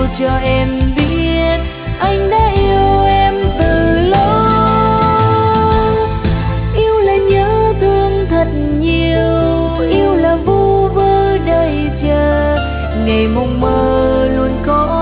cho em biết anh đã yêu em từ lâu. Yêu là nhớ thương thật nhiều, yêu là vu vơ đầy chờ, ngày mộng mơ luôn có